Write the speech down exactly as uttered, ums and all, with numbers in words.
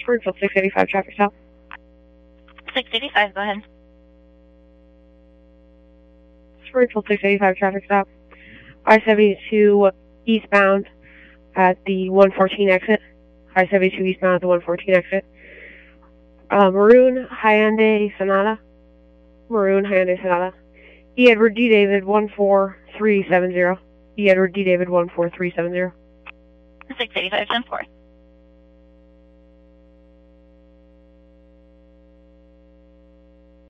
Springfield six eighty-five traffic stop. six eighty-five, go ahead. Springfield six eighty-five traffic stop. I seventy-two eastbound at the one fourteen exit. I seventy-two eastbound at the one fourteen exit. Uh, Maroon Hyundai Sonata. Maroon Hyundai Sonata. E. Edward D. David one four three seven zero. E. Edward D. David one four three seven zero. six eighty-five, ten four.